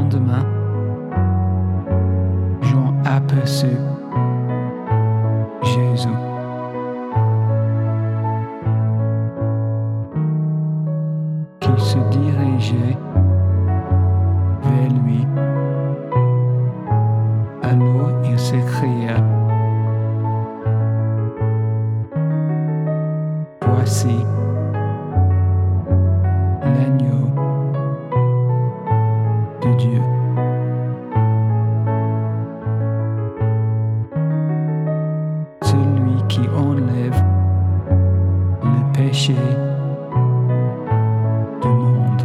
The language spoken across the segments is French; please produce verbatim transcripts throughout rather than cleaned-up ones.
lendemain, Jean aperçut Jésus. Qui se dirigeait vers lui. Alors il s'écria: Voici l'agneau de Dieu. Celui qui enlève le péché du monde.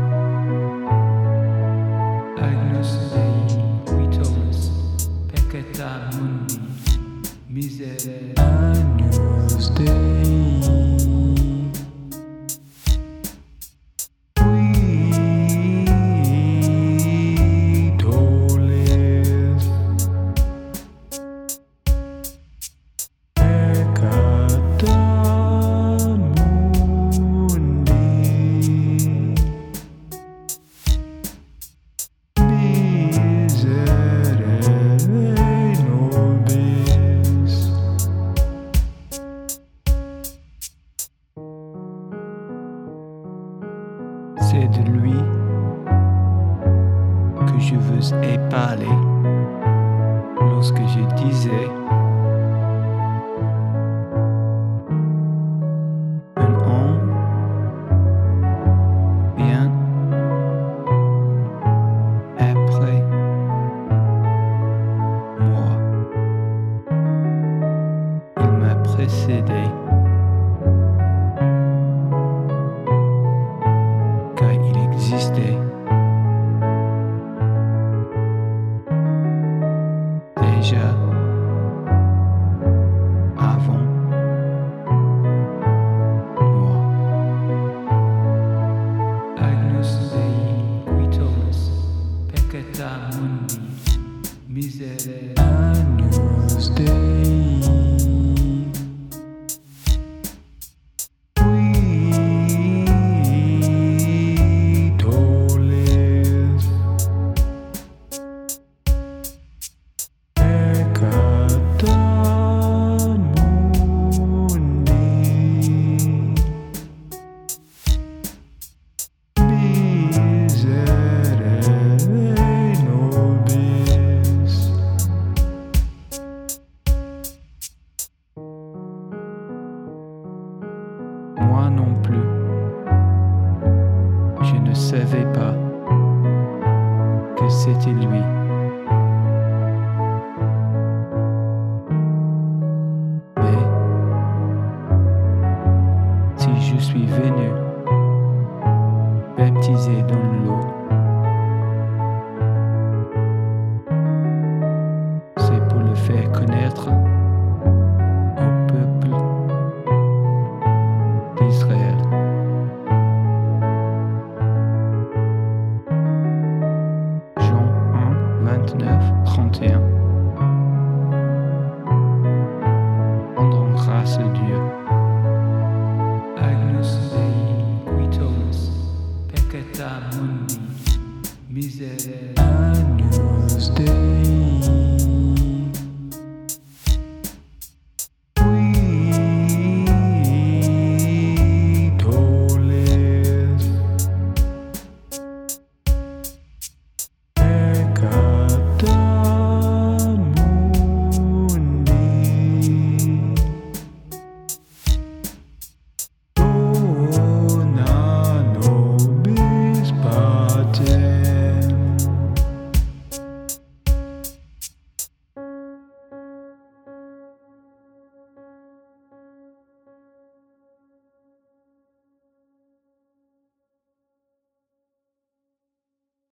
Agnus Dei, qui tollis peccata mundi, miserere. Agnus Dei, qui tollis peccata mundi, miserere nobis. C'est de lui que je vous ai parlé lorsque je disais: un homme vient après moi. Il m'a précédé, car il existait déjà avant moi. Agnus Dei, qui tollis peccata mundi, miserere. Agnus Dei, qui tollis peccata mundi, miserere nobis. Moi non plus, je ne savais pas que c'était lui. Mais si je suis venu baptisé dans l'eau, c'est pour le faire connaître au peuple d'Israël. Jean un, vingt-neuf, trente et un. Rendons grâce à Dieu. Agnus Dei, qui tollis peccata mundi, miserere. Agnus Dei.